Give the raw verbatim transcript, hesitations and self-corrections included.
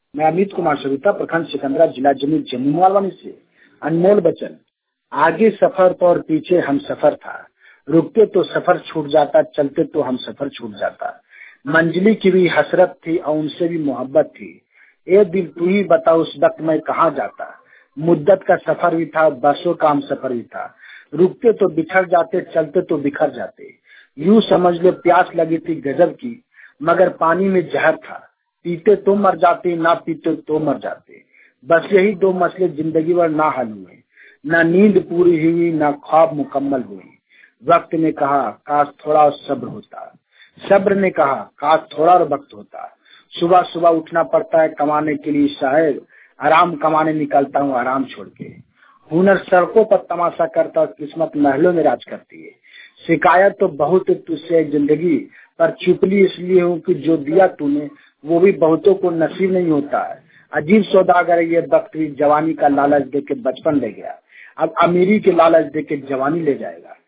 मैं अमित कुमार सविता, प्रखंड सिकंदरा, जिला जमुई, जम्मू वालवानी से। अनमोल बचन, आगे सफर तो और पीछे हम सफर था, रुकते तो सफर छूट जाता, चलते तो हम सफर छूट जाता। मंजिली की भी हसरत थी और उनसे भी मोहब्बत थी। ए दिल तू ही बता उस वक्त मैं कहाँ जाता। मुद्दत का सफर भी था, बरसों का हम सफर भी था। रुकते तो बिछड़ जाते, चलते तो बिखर जाते। यूं समझ लो प्यास लगी थी गजब की, मगर पानी में जहर था। पीते तो मर जाते, ना पीते तो मर जाते। बस यही दो मसले जिंदगी भर ना हल हुए, ना नींद पूरी हुई, ना ख्वाब मुकम्मल हुए। वक्त ने कहा काश थोड़ा और सब्र होता, सब्र ने कहा काश थोड़ा और वक्त होता। सुबह सुबह उठना पड़ता है कमाने के लिए साहेब, आराम कमाने निकलता हूँ आराम छोड़ के। हुनर सड़कों पर तमाशा करता, किस्मत महलों में राज करती है। शिकायत तो बहुत तुझसे जिंदगी, पर चुपली इसलिए हूँ कि जो दिया तूने वो भी बहुतों को नसीब नहीं होता है। अजीब सौदागर ये वक्त भी, जवानी का लालच देके बचपन ले गया, अब अमीरी के लालच देके जवानी ले जाएगा।